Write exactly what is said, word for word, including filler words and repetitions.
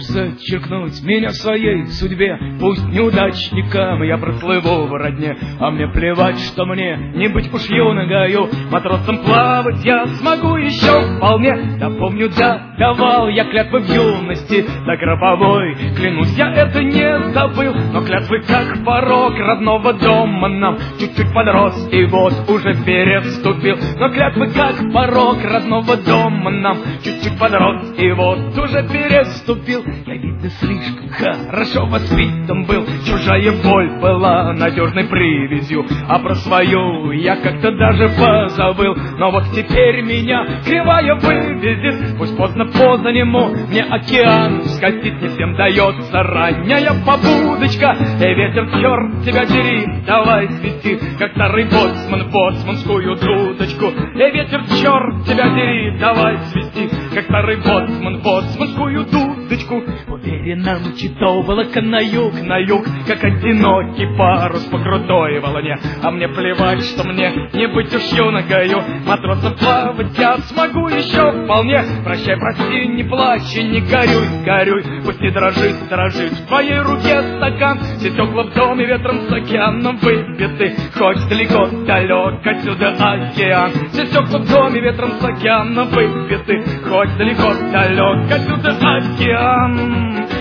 можешь зачеркнуть меня в своей судьбе. Пусть неудачником я прослыву в родне, а мне плевать, что мне не быть уж юногою. Матросом плавать я смогу еще вполне. Да помню, да, давал я клятвы в юности, до гробовой, клянусь, я это не забыл. Но клятвы как порог родного дома нам чуть-чуть подрос и вот уже переступил. Но клятвы как порог родного дома нам чуть-чуть подрос и вот уже переступил. Я ведь да слишком хорошо воспитан был, чужая боль была надежной привязью, а про свою я как-то даже позабыл. Но вот теперь меня кривая вывезет, пусть поздно по нему мне океан скатить не всем дается ранняя побудочка. Эй, ветер, черт тебя дери, давай свети, как старый боцман боцманскую дудочку. Эй, ветер, черт тебя дери, давай свети, как старый боцман боцманскую дудочку. Уверенно мчитовала на юг, на юг, как одинокий парус по крутой волне. А мне плевать, что мне не быть уж юногою, матросом плавать я смогу еще вполне. Прощай, прости, не плачь и не горюй, горюй, пусть не дрожит, дрожит в твоей руке стакан. Все стекла в доме ветром с океаном выбиты, хоть далеко, далек отсюда океан. Все стекла в доме ветром с океаном выбиты, хоть далеко, далек отсюда океан.